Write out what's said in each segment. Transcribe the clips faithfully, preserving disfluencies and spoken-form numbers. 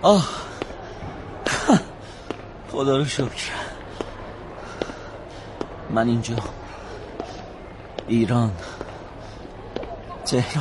آه خدا رو شکر. من اینجا، ایران، تهران.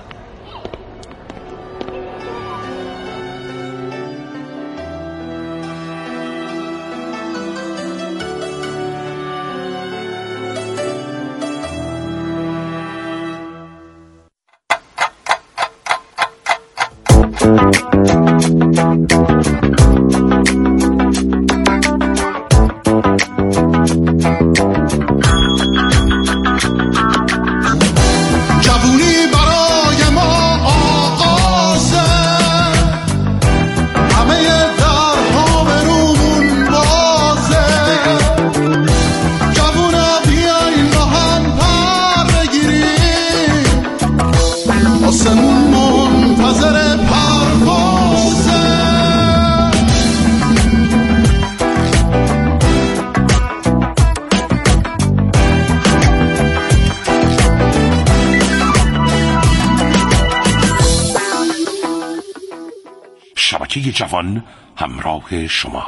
شبکه جوان همراه شما.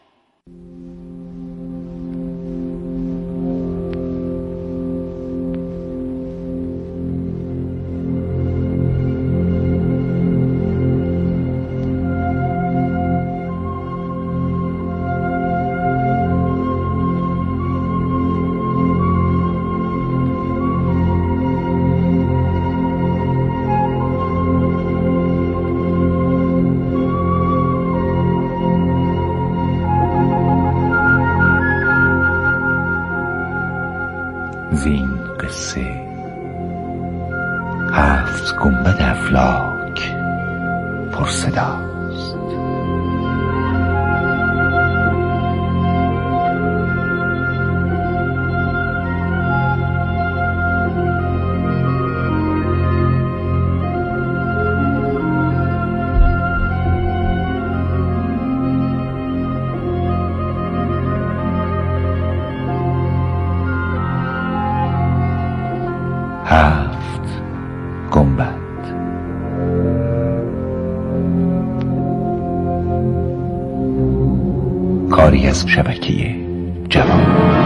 زین قصه هفت گنبد افلاک پرصداست. هفت گنبد. کاری از شبکه جوان.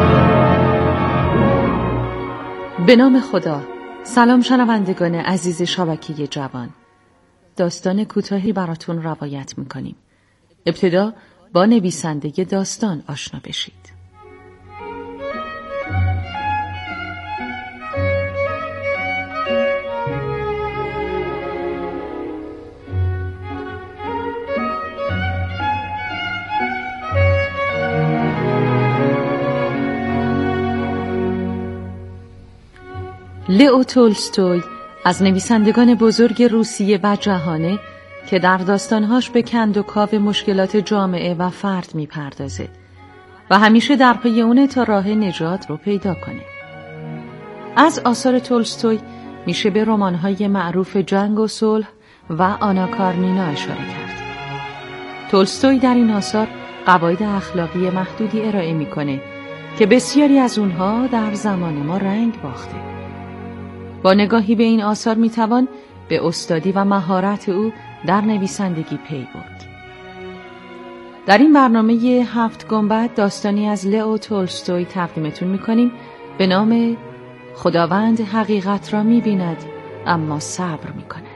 به نام خدا. سلام شنوندگان عزیز شبکه جوان. داستان کوتاهی براتون روایت میکنیم. ابتدا با نویسنده داستان آشنا بشید. لئو تولستوی از نویسندگان بزرگ روسیه و جهانه که در داستانهاش به کند و کاو مشکلات جامعه و فرد میپردازه و همیشه در پی اونه تا راه نجات رو پیدا کنه. از آثار تولستوی میشه به رمان‌های معروف جنگ و صلح و آنا کارنینا اشاره کرد. تولستوی در این آثار قواعد اخلاقی محدودی ارائه میکنه که بسیاری از اونها در زمان ما رنگ باخته. با نگاهی به این آثار میتوان به استادی و مهارت او در نویسندگی پی برد. در این برنامه هفت گنبد داستانی از لئو تولستوی تقدیمتون میکنیم به نام خداوند حقیقت را میبیند اما صبر میکند.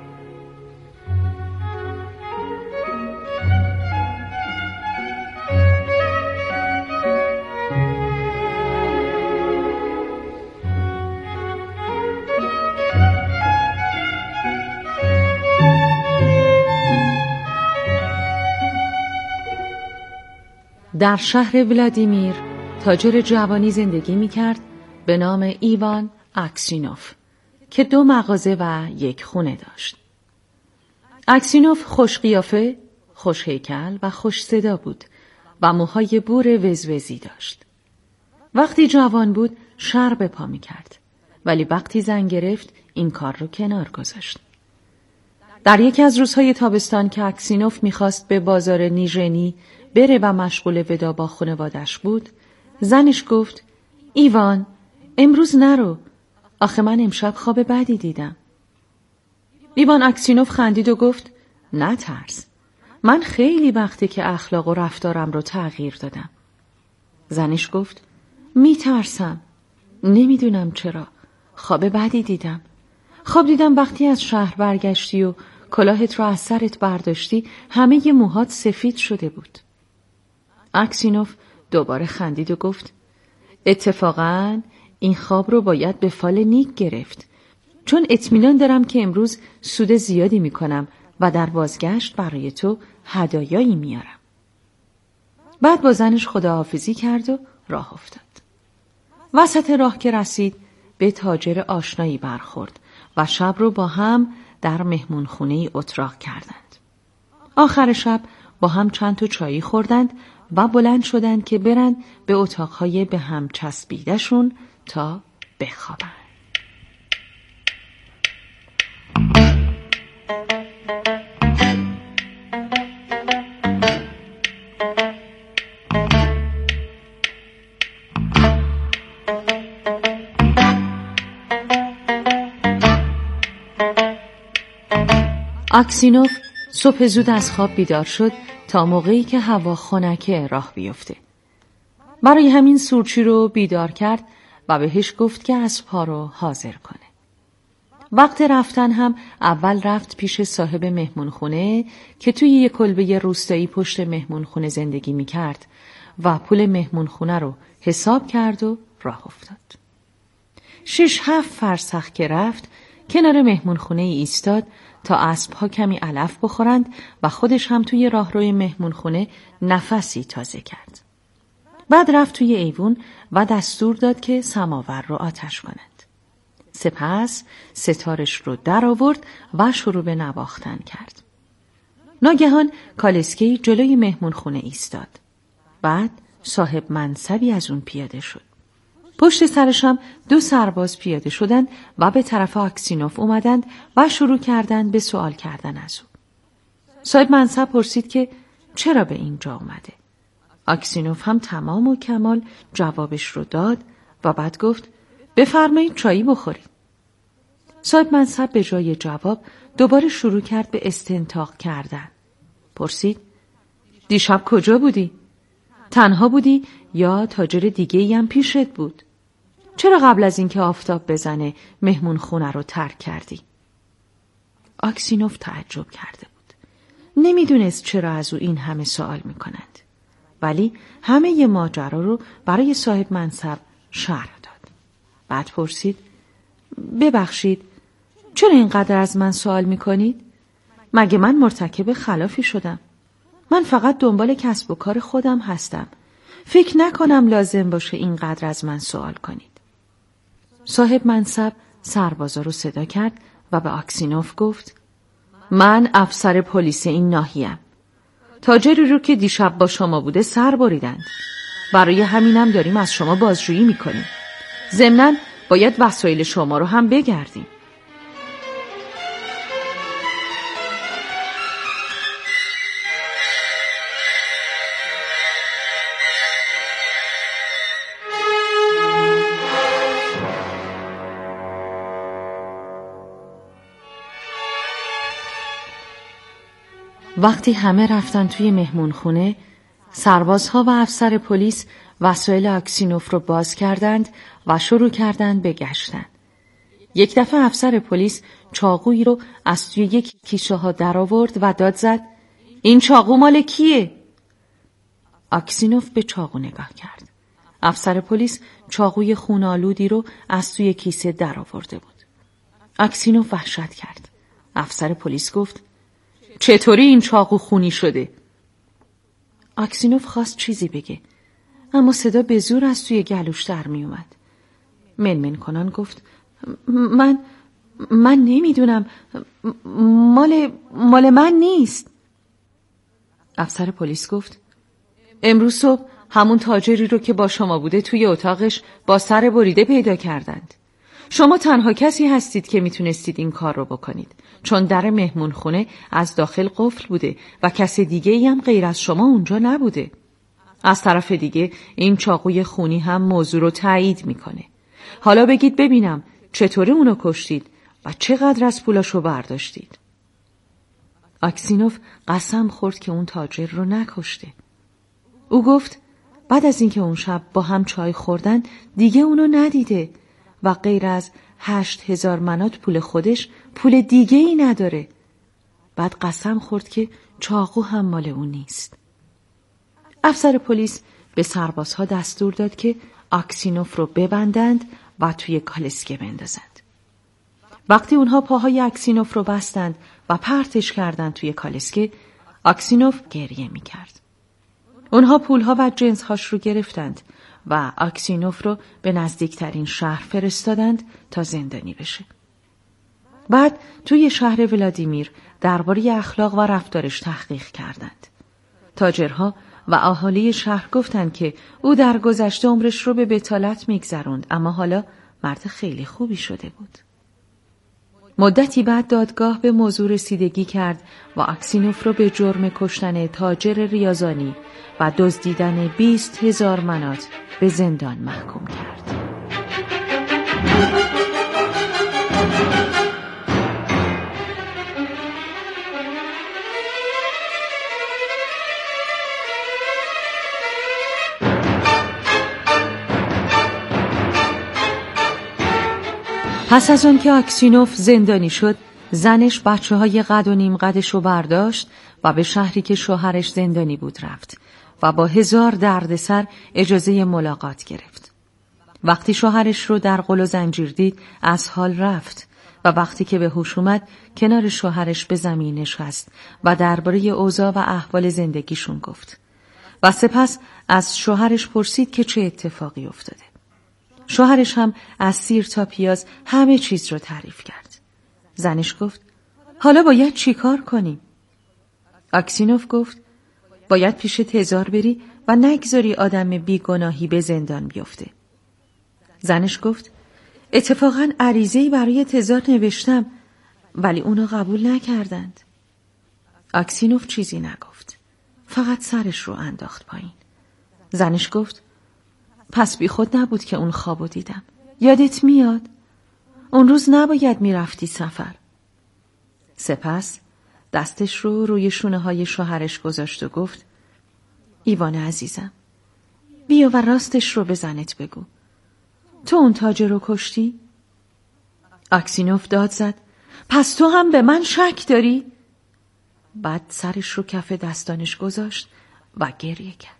در شهر ولادیمیر تاجر جوانی زندگی می‌کرد به نام ایوان اکسینوف که دو مغازه و یک خونه داشت. اکسینوف خوش قیافه، خوش هیکل و خوش صدا بود و موهای بور وزوزی داشت. وقتی جوان بود شر به پا می‌کرد ولی وقتی زن گرفت این کار رو کنار گذاشت. در یکی از روزهای تابستان که اکسینوف می‌خواست به بازار نیژنی بره و مشغول ودا با خانواده‌اش بود، زنش گفت ایوان امروز نرو، آخه من امشب خواب بدی دیدم. ایوان اکسینوف خندید و گفت نه ترس، من خیلی وقته که اخلاق و رفتارم رو تغییر دادم. زنش گفت میترسم. نمیدونم چرا. خواب بدی دیدم. خواب دیدم وقتی از شهر برگشتی و کلاهت رو از سرت برداشتی همه ی موهات سفید شده بود. اکسینوف دوباره خندید و گفت اتفاقاً این خواب رو باید به فال نیک گرفت، چون اطمینان دارم که امروز سود زیادی میکنم و در بازگشت برای تو هدایایی میارم. بعد با زنش خداحافظی کرد و راه افتاد. وسط راه که رسید به تاجر آشنایی برخورد و شب رو با هم در مهمون خونه اتراق کردند. آخر شب با هم چند تا چایی خوردند و بلند شدند که برند به اتاقهای به هم چسبیدشون تا بخوابند. اکسینوف صبح زود از خواب بیدار شد تا موقعی که هوا خنکه راه بیفته. برای همین سورچی رو بیدار کرد و بهش گفت که اسب‌ها رو حاضر کنه. وقت رفتن هم اول رفت پیش صاحب مهمونخونه که توی یک کلبه روستایی پشت مهمونخونه زندگی میکرد و پول مهمونخونه رو حساب کرد و راه افتاد. شش هفت فرسخ که رفت کنار مهمونخونه ایستاد تا اسب‌ها کمی علف بخورند و خودش هم توی راهروی مهمونخونه نفسی تازه کرد. بعد رفت توی ایوون و دستور داد که سماور رو آتش کنند. سپس ستارش رو در آورد و شروع به نواختن کرد. ناگهان کالسکی جلوی مهمونخونه ایستاد. بعد صاحب منصبی از اون پیاده شد. پشت سرش هم دو سرباز پیاده شدند و به طرف اکسینوف اومدند و شروع کردند به سوال کردن از او. صاحب منصب پرسید که چرا به اینجا اومده. اکسینوف هم تمام و کمال جوابش رو داد و بعد گفت بفرمایید چایی بخورید. صاحب منصب به جای جواب دوباره شروع کرد به استنطاق کردن. پرسید دیشب کجا بودی؟ تنها بودی یا تاجر دیگه‌ای هم پیشت بود؟ چرا قبل از اینکه آفتاب بزنه مهمون خونه رو ترک کردی؟ اکسینوف تعجب کرده بود. نمیدونست چرا از او این همه سوال میکنند. ولی همه ی ماجرا رو برای صاحب منصب شرح داد. بعد پرسید ببخشید چرا اینقدر از من سوال میکنید؟ مگه من مرتکب خلافی شدم؟ من فقط دنبال کسب و کار خودم هستم. فکر نکنم لازم باشه اینقدر از من سوال کنید. صاحب منصب سربازا رو صدا کرد و به اکسینوف گفت من افسر پلیس این ناحیه‌ام. تاجری رو که دیشب با شما بوده سر بریدند. برای همینم داریم از شما بازجویی میکنیم. ضمناً باید وسایل شما رو هم بگردیم. وقتی همه رفتن توی مهمون خونه، سربازها و افسر پلیس وسایل اکسینوف رو باز کردند و شروع کردند به گشتن. یک دفعه افسر پلیس چاقویی رو از توی یک کیسه ها در آورد و داد زد این چاقو مال کیه؟ اکسینوف به چاقو نگاه کرد. افسر پلیس چاقوی خون‌آلودی رو از توی کیسه در آورده بود. اکسینوف وحشت کرد. افسر پلیس گفت چطوری این چاقو خونی شده؟ اکسینوف خواست چیزی بگه اما صدا به زور از توی گلوش در می اومد. منمن کنان گفت من من نمیدونم، مال مال من نیست. افسر پلیس گفت امروز صبح همون تاجری رو که با شما بوده توی اتاقش با سر بریده پیدا کردند. شما تنها کسی هستید که میتونستید این کار رو بکنید، چون در مهمون خونه از داخل قفل بوده و کسی دیگه ای هم غیر از شما اونجا نبوده. از طرف دیگه این چاقوی خونی هم موضوع رو تایید میکنه. حالا بگید ببینم چطوری اونو کشتید و چقدر از پولاشو برداشتید؟ اکسینوف قسم خورد که اون تاجر رو نکشته. او گفت بعد از اینکه اون شب با هم چای خوردن دیگه اونو ندیده و غیر از هشت هزار منات پول خودش پول دیگه ای نداره. بعد قسم خورد که چاقو هم مال اون نیست. افسر پلیس به سربازها دستور داد که اکسینوف رو ببندند و توی کالسکه بندازند. وقتی اونها پاهای اکسینوف رو بستند و پرتش کردند توی کالسکه، اکسینوف گریه می کرد. اونها پولها و جنسهاش رو گرفتند و اکسینوف رو به نزدیکترین شهر فرستادند تا زندانی بشه. بعد توی شهر ولادیمیر درباره اخلاق و رفتارش تحقیق کردند. تاجرها و اهالی شهر گفتند که او در گذشته عمرش رو به بتالت میگذروند، اما حالا مرد خیلی خوبی شده بود. مدتی بعد دادگاه به موضوع رسیدگی کرد و اکسینوف رو به جرم کشتن تاجر ریاضانی و دزدیدن بیست هزار منات به زندان محکوم کرد. پس از اون که اکسینوف زندانی شد، زنش بچه های قد و نیم قدش رو برداشت و به شهری که شوهرش زندانی بود رفت و با هزار دردسر اجازه ملاقات گرفت. وقتی شوهرش رو در قل و زنجیر دید از حال رفت و وقتی که به هوش اومد کنار شوهرش به زمین نشست و درباره اوضاع و احوال زندگیشون گفت و سپس از شوهرش پرسید که چه اتفاقی افتاده. شوهرش هم از سیر تا پیاز همه چیز رو تعریف کرد. زنش گفت حالا باید چی کار کنیم؟ اکسینوف گفت باید پیش تزار بری و نگذاری آدم بیگناهی به زندان بیفته. زنش گفت اتفاقاً عریضه‌ای برای تزار نوشتم ولی اونا قبول نکردند. اکسینوف چیزی نگفت، فقط سرش رو انداخت پایین. زنش گفت پس بی خود نبود که اون خوابو دیدم. یادت میاد؟ اون روز نباید میرفتی سفر. سپس دستش رو روی شونه های شوهرش گذاشت و گفت ایوان عزیزم بیا و راستش رو به زنت بگو. تو اون تاجر رو کشتی؟ اکسینوف داد زد پس تو هم به من شک داری؟ بعد سرش رو کف دستانش گذاشت و گریه کرد.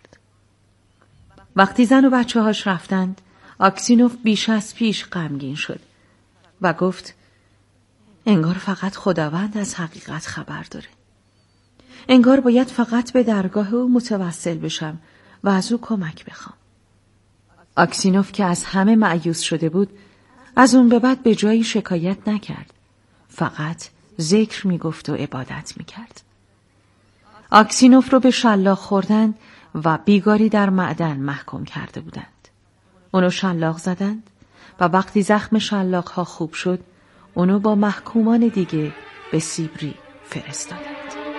وقتی زن و بچه هاش رفتند، اکسینوف بیش از پیش غمگین شد و گفت انگار فقط خداوند از حقیقت خبر داره. انگار باید فقط به درگاه او متوسل بشم و از او کمک بخوام. اکسینوف که از همه مایوس شده بود، از اون به بعد به جایی شکایت نکرد. فقط ذکر میگفت و عبادت میکرد. اکسینوف رو به شلاق خوردن و بیگاری در معدن محکوم کرده بودند. اونو شلاق زدند و وقتی زخم شلاق ها خوب شد، اونو با محکومان دیگه به سیبری فرستادند.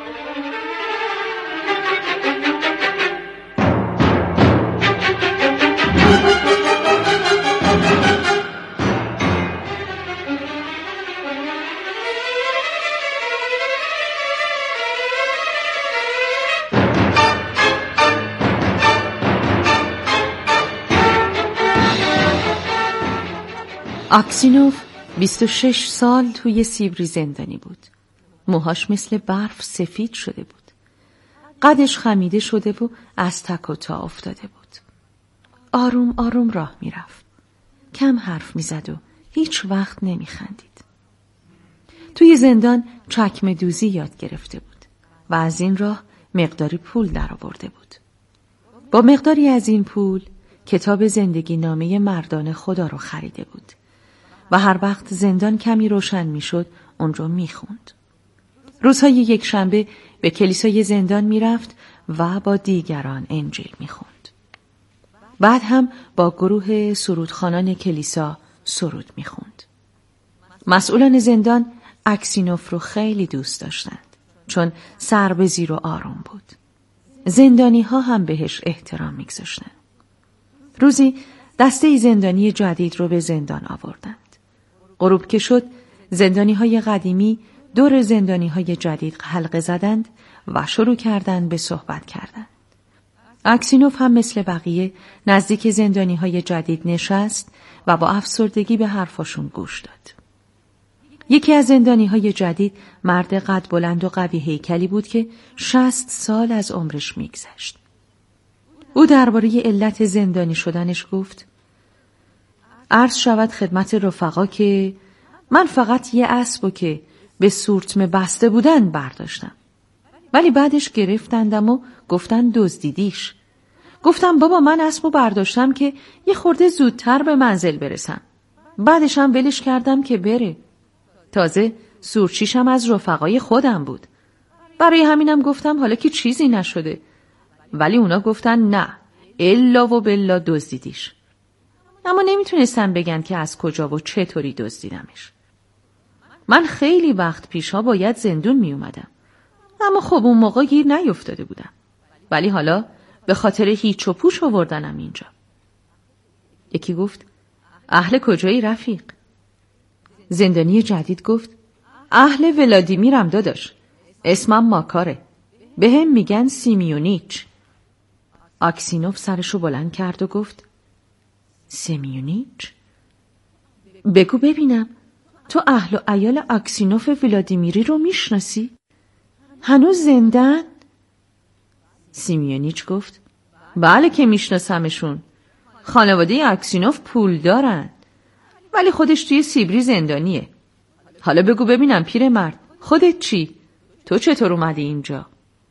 اکسینوف بیست و شش سال توی سیبری زندانی بود. موهاش مثل برف سفید شده بود. قدش خمیده شده و از تک و تا افتاده بود. آروم آروم راه می رفت. کم حرف می زد و هیچ وقت نمی خندید. توی زندان چکمه دوزی یاد گرفته بود و از این راه مقداری پول در آورده بود. با مقداری از این پول کتاب زندگی نامه مردان خدا رو خریده بود و هر وقت زندان کمی روشن می شد اون رو می خوند. روزهای یک شنبه به کلیسای زندان می رفت و با دیگران انجیل می خوند. بعد هم با گروه سرودخوانان کلیسا سرود می خوند. مسئولان زندان اکسینوف رو خیلی دوست داشتند چون سر به زیر و آروم بود. زندانی ها هم بهش احترام می گذاشتند. روزی دسته زندانی جدید رو به زندان آوردند. غروب که شد زندانی های قدیمی دور زندانی های جدید حلقه زدند و شروع کردند به صحبت کردن. اکسینوف هم مثل بقیه نزدیک زندانی های جدید نشست و با افسردگی به حرفاشون گوش داد. یکی از زندانی های جدید مرد قد بلند و قوی هیکلی بود که شصت سال از عمرش میگذشت. او درباره علت زندانی شدنش گفت: عرض شود خدمت رفقا که من فقط یه اسبو که به سورتمه بسته بودن برداشتم، ولی بعدش گرفتندم و گفتن دزدیدیش. گفتم بابا من اسبو برداشتم که یه خورده زودتر به منزل برسم، بعدش هم ولش کردم که بره. تازه سورچیشم از رفقای خودم بود، برای همینم گفتم حالا که چیزی نشده، ولی اونا گفتن نه الا و بلا دزدیدیش. اما نمیتونستن بگن که از کجا و چطوری دزدیدمش. من خیلی وقت پیشا باید زندون می اومدم، اما خب اون موقع گیر نیفتاده بودم، ولی حالا به خاطر هیچ و پوش آوردنم اینجا. یکی گفت: اهل کجایی رفیق؟ زندانی جدید گفت: اهل ولادیمیرم داداش، اسمم ماکاره، به هم میگن سیمیونیچ. اکسینوف سرشو بلند کرد و گفت: سیمیونیچ؟ بگو ببینم، تو اهل و عیال اکسینوف ولادیمیری رو میشناسی؟ هنوز زندن؟ سیمیونیچ گفت: بله که میشناسمشون، خانواده اکسینوف پول دارن، ولی خودش توی سیبری زندانیه. حالا بگو ببینم پیرمرد، خودت چی؟ تو چطور اومدی اینجا؟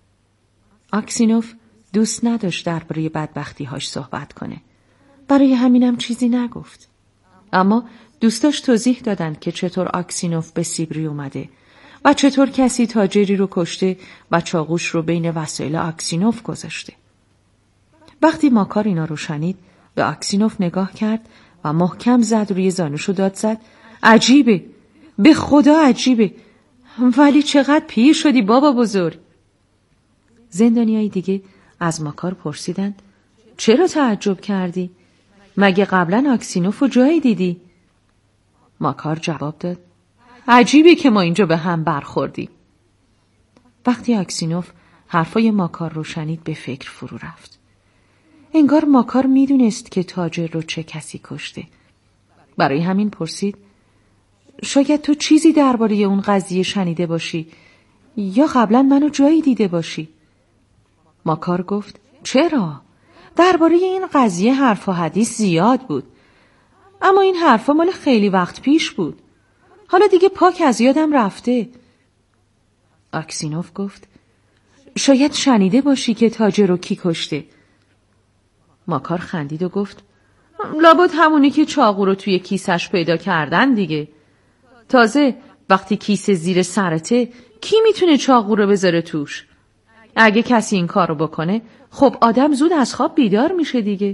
اکسینوف دوست نداشت درباره بدبختی‌هاش صحبت کنه، برای همینم چیزی نگفت. اما دوستاش توضیح دادن که چطور اکسینوف به سیبری اومده و چطور کسی تاجری رو کشته و چاقوش رو بین وسایل اکسینوف گذاشته. وقتی ماکار اینا رو شنید به اکسینوف نگاه کرد و محکم زد روی زانوشو داد زد: عجیبه، به خدا عجیبه، ولی چقدر پیر شدی بابا بزرگ. زندانیای دیگه از ماکار پرسیدند: چرا تعجب کردی؟ مگه قبلا اکسینوف رو جایی دیدی؟ ماکار جواب داد: عجیبه که ما اینجا به هم برخوردیم. وقتی اکسینوف حرفای ماکار رو شنید به فکر فرو رفت. انگار ماکار میدونست که تاجر رو چه کسی کشته. برای همین پرسید: شاید تو چیزی درباره اون قضیه شنیده باشی یا قبلا منو جایی دیده باشی. ماکار گفت: چرا؟ درباره این قضیه حرف و حدیث زیاد بود، اما این حرفا مال خیلی وقت پیش بود، حالا دیگه پاک از یادم رفته. اکسینوف گفت: شاید شنیده باشی که تاجر رو کی کشته. ماکار خندید و گفت: لابد همونی که چاقو رو توی کیسش پیدا کردن دیگه. تازه وقتی کیسه زیر سرته کی میتونه چاقو رو بذاره توش؟ اگه کسی این کار رو بکنه خب آدم زود از خواب بیدار میشه دیگه.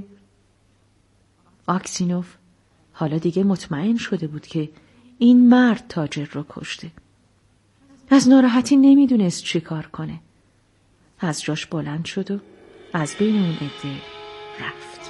اکسینوف حالا دیگه مطمئن شده بود که این مرد تاجر رو کشته. از ناراحتی نمیدونست چی کار کنه. از جاش بلند شد و از بین اون عده رفت.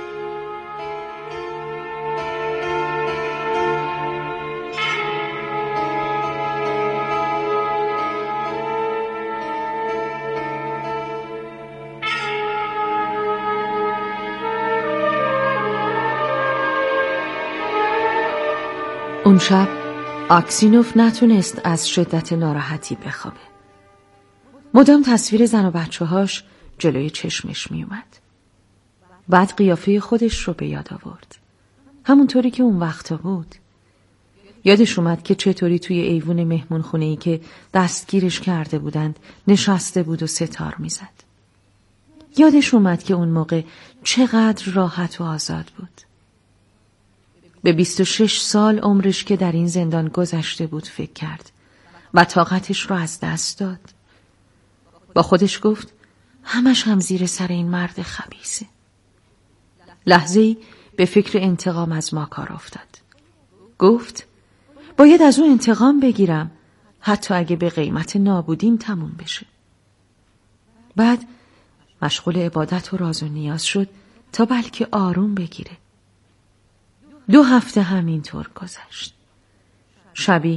اون شب اکسینوف نتونست از شدت ناراحتی بخوابه. مدام تصویر زن و بچه هاش جلوی چشمش می اومد. بعد قیافه خودش رو به یاد آورد، همونطوری که اون وقتا بود. یادش اومد که چطوری توی ایوون مهمون خونه‌ای که دستگیرش کرده بودند نشسته بود و ستار می زد. یادش اومد که اون موقع چقدر راحت و آزاد بود. به بیست و شش سال عمرش که در این زندان گذشته بود فکر کرد و طاقتش رو از دست داد. با خودش گفت همش هم زیر سر این مرد خبیثه. لحظه‌ای به فکر انتقام از ماکار افتاد. گفت باید از اون انتقام بگیرم، حتی اگه به قیمت نابودیم تموم بشه. بعد مشغول عبادت و راز و نیاز شد تا بلکه آروم بگیره. دو هفته همینطور گذشت. شبی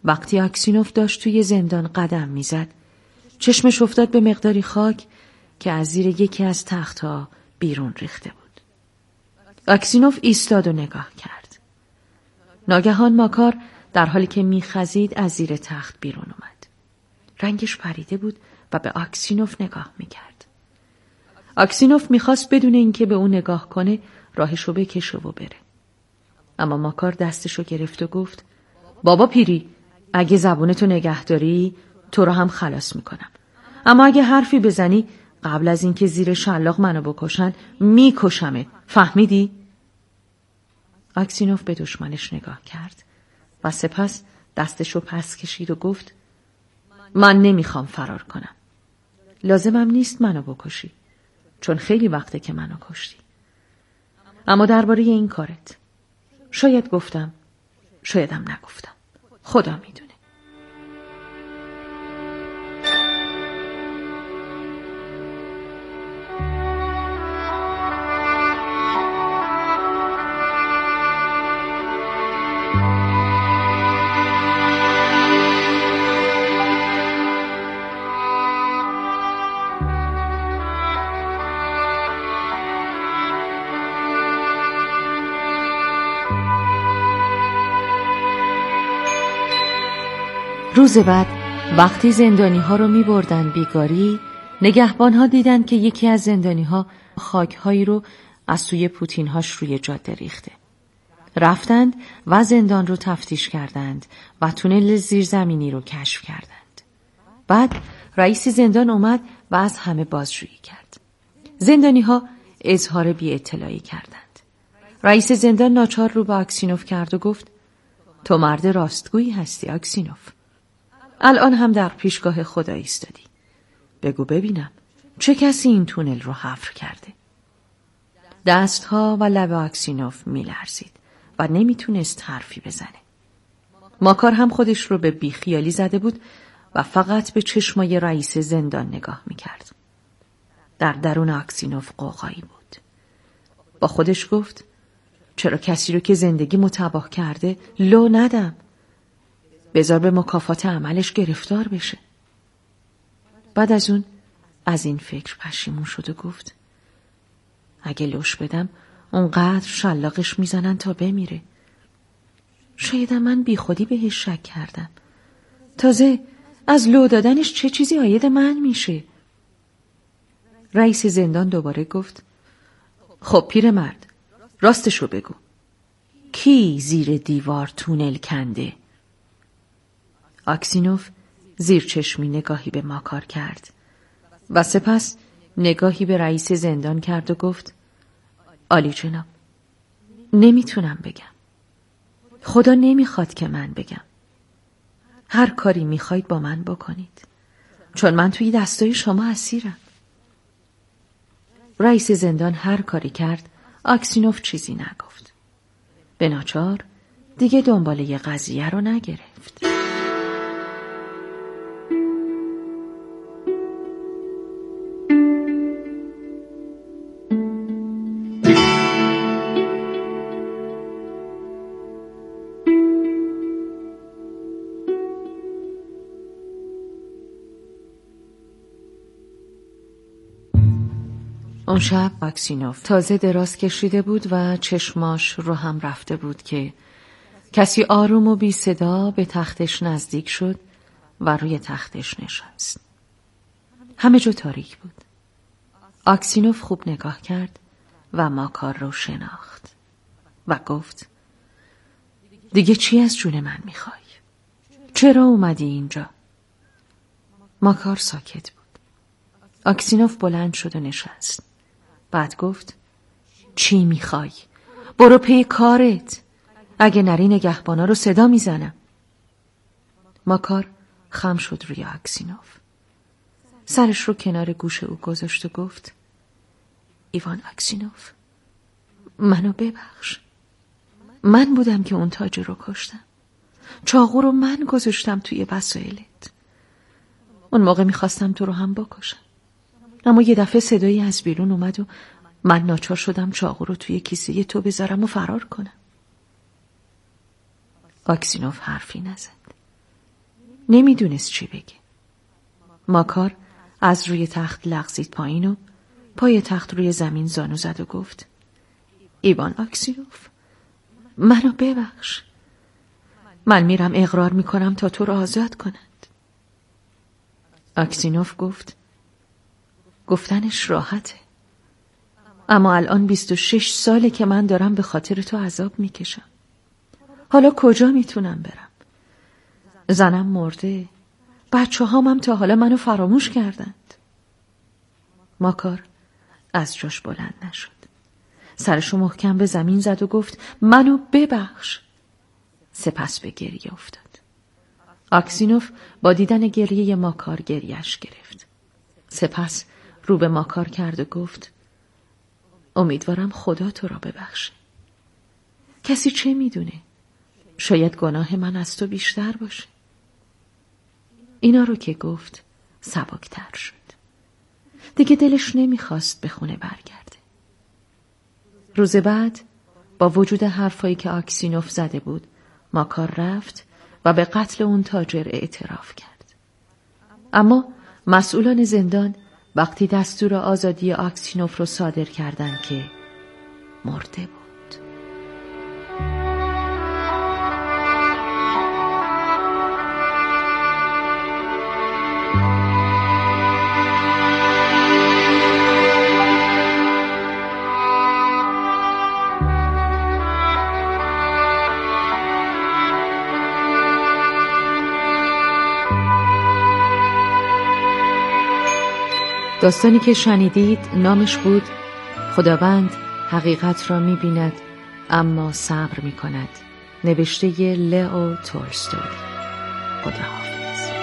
وقتی آکسینوف داشت توی زندان قدم میزد، چشمش افتاد به مقداری خاک که از زیر یکی از تختها بیرون ریخته بود. آکسینوف ایستاد و نگاه کرد. ناگهان ماکار در حالی که میخزید از زیر تخت بیرون اومد. رنگش پریده بود و به آکسینوف نگاه میکرد. آکسینوف میخواست بدون اینکه به اون نگاه کنه راهشو بکشه و بره. اما ماکار دستشو گرفت و گفت: بابا پیری، اگه زبونتو نگه داری تو رو هم خلاص میکنم. اما اگه حرفی بزنی قبل از اینکه زیر شلاق منو بکشن میکشمت. فهمیدی؟ آکسینوف به دشمنش نگاه کرد و سپس دستشو پس کشید و گفت: من نمیخوام فرار کنم. لازمم نیست منو بکشی، چون خیلی وقته که منو کشتی. اما درباره این کارت شاید گفتم، شایدم نگفتم. خدا میدونه. روز بعد وقتی زندانی ها رو می بردن بیگاری، نگهبان ها دیدن که یکی از زندانی ها خاک هایی رو از سوی پوتین هاش روی جاده ریخته. رفتند و زندان رو تفتیش کردند و تونل زیرزمینی رو کشف کردند. بعد رئیس زندان اومد و از همه بازجویی کرد. زندانی ها اظهار بی اطلاعی کردند. رئیس زندان ناچار رو به آکسینوف کرد و گفت: تو مرد راستگویی هستی آکسینوف. الان هم در پیشگاه خدا ایستادی. بگو ببینم چه کسی این تونل رو حفر کرده؟ دستها و لب آکسینوف میلرزید و نمیتونست حرفی بزنه. ماکار هم خودش رو به بیخیالی زده بود و فقط به چشمای رئیس زندان نگاه میکرد. در درون آکسینوف قوقایی بود. با خودش گفت: چرا کسی رو که زندگی متباه کرده لو ندم؟ بذار به مکافات عملش گرفتار بشه. بعد از اون از این فکر پشیمون شد و گفت: اگه لوش بدم اونقدر شلاقش میزنن تا بمیره. شاید من بی خودی بهش شک کردم. تازه از لو دادنش چه چیزی عاید من میشه؟ رئیس زندان دوباره گفت: خب پیرمرد، راستشو بگو. کی زیر دیوار تونل کنده؟ آکسینوف زیر چشمی نگاهی به ماکار کرد و سپس نگاهی به رئیس زندان کرد و گفت: عالی جناب، نمیتونم بگم. خدا نمیخواد که من بگم. هر کاری میخواید با من بکنید، چون من توی دستای شما اسیرم. رئیس زندان هر کاری کرد، آکسینوف چیزی نگفت. به ناچار دیگه دنباله قضیه رو نگرفت. اون شب آکسینوف تازه دراز کشیده بود و چشماش رو هم رفته بود که کسی آروم و بی صدا به تختش نزدیک شد و روی تختش نشست. همه جا تاریک بود. آکسینوف خوب نگاه کرد و ماکار رو شناخت و گفت: دیگه چی از جون من میخوای؟ چرا اومدی اینجا؟ ماکار ساکت بود. آکسینوف بلند شد و نشست. بعد گفت: چی میخوای؟ برو پی کارت. اگه نری نگهبانا رو صدا میزنم. ماکار خم شد روی آکسینوف. سرش رو کنار گوش او گذاشت و گفت: ایوان آکسینوف، منو ببخش. من بودم که اون تاجر رو کشتم. چاقو رو من گذاشتم توی وسایلت. اون موقع میخواستم تو رو هم بکشم، اما یه دفعه صدایی از بیرون اومد و من ناچار شدم چاقو رو توی کیسه تو بذارم و فرار کنم. آکسینوف حرفی نزد. نمیدونست چی بگه. ماکار از روی تخت لغزید پایین و پای تخت روی زمین زانو زد و گفت ایوان آکسینوف، منو ببخش. من میرم اقرار میکنم تا تو رو آزاد کنند. آکسینوف گفت گفتنش راحته، اما الان بیست و شش ساله که من دارم به خاطر تو عذاب میکشم. حالا کجا میتونم برم؟ زنم مرده، بچه هامم تا حالا منو فراموش کردند. ماکار از جاش بلند نشد. سرشو محکم به زمین زد و گفت منو ببخش. سپس به گریه افتاد. آکسینوف با دیدن گریه ماکار گریهش گرفت. سپس رو به ماکار کرد و گفت امیدوارم خدا تو را ببخشه. کسی چه میدونه؟ شاید گناه من از تو بیشتر باشه. اینا رو که گفت سبکتر شد. دیگه دلش نمیخواست به خونه برگرده. روز بعد با وجود حرفایی که آکسینوف زده بود، ماکار رفت و به قتل اون تاجر اعتراف کرد. اما مسئولان زندان وقتی دستور آزادی آکسینوف رو صادر کردند که مرده بود. داستانی که شنیدید نامش بود خداوند حقیقت را می‌بیند اما صبر می‌کند، نوشته لئو تولستوی. خداحافظ.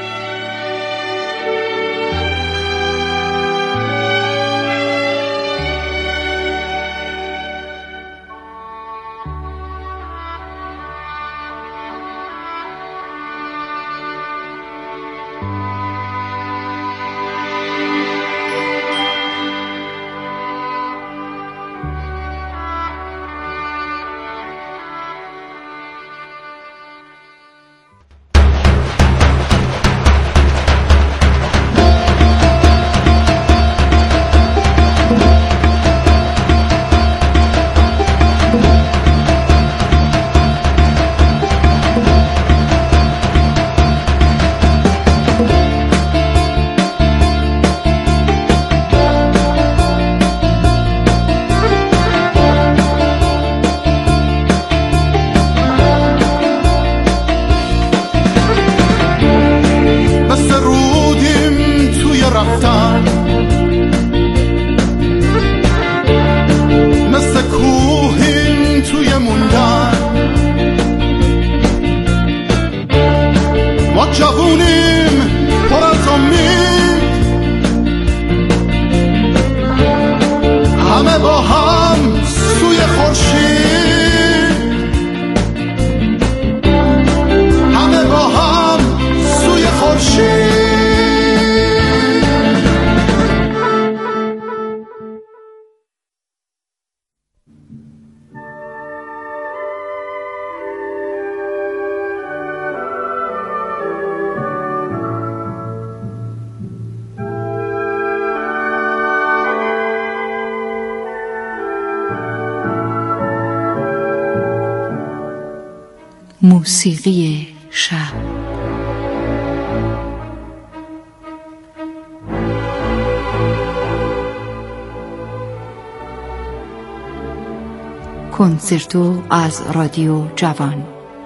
موسیقی شب. کنسرتو از رادیو جوان.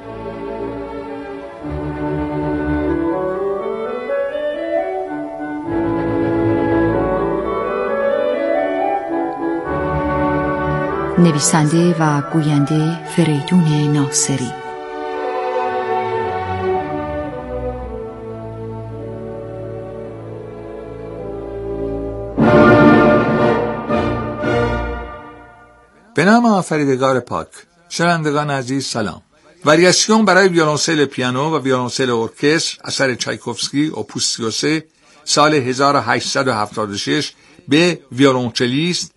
نویسنده و گوینده فریدون ناصری. به نام آفریدگار پاک. شنوندگان عزیز سلام. واریاسیون برای ویولنسل پیانو و ویولنسل ارکستر اثر چایکوفسکی اپوس سی و سه سال هزار و هشتصد و هفتاد و شش به ویولنچلیست